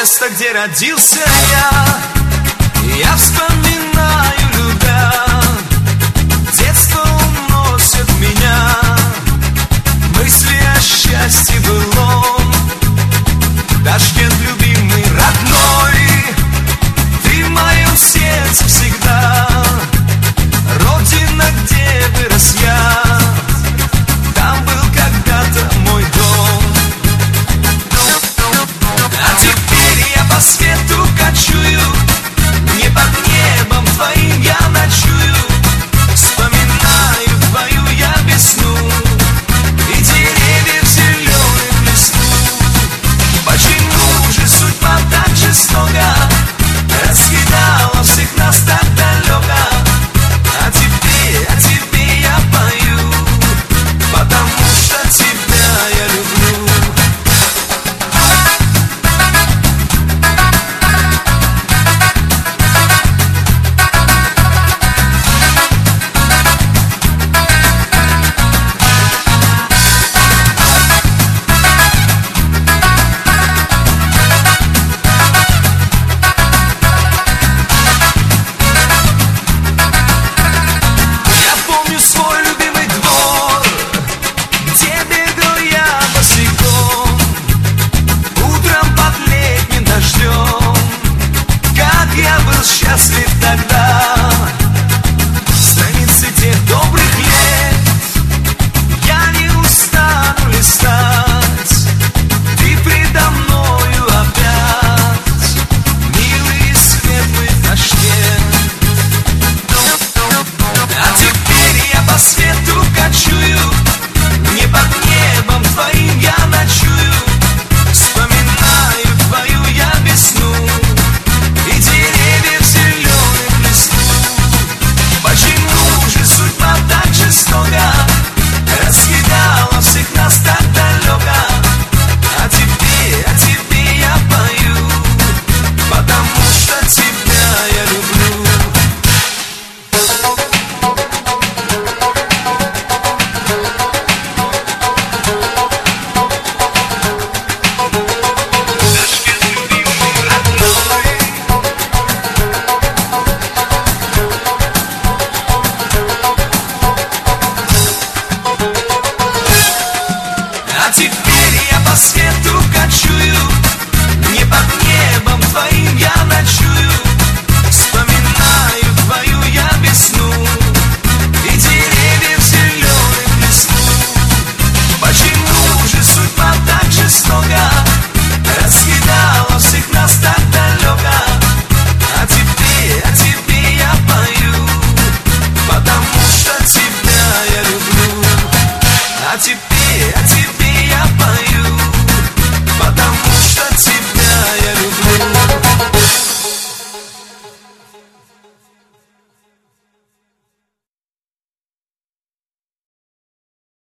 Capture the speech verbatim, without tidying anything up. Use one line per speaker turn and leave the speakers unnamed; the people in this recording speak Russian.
место, где родился я. Я вспоминаю, любя, детство уносит меня, мысли о счастье былом. Ташкент, любимый, родной, ты в моем сердце всегда. Родина, где вырос я, там был когда-то мой дом. А теперь я по свету кочую, не под небом твоим я ночую. Вспоминаю твою я весну и деревья в зеленых лесу. Почему же судьба так жестока раскидала всех нас так далеко? А тебе, а тебе я пою, потому что тебя я люблю. Счастлив тогда, страницы тех добрых лет я не устану листать. Ты предо мною опять, милый и светлый Ташкент. А теперь я по свету кочую, не под небом твоим я ночую. Вспоминаю твою я весну и деревья в зеленых лесу. Почему же судьба так жестока раскидала всех нас так далеко? А тебе, а тебе я пою, потому что тебя я люблю. А теперь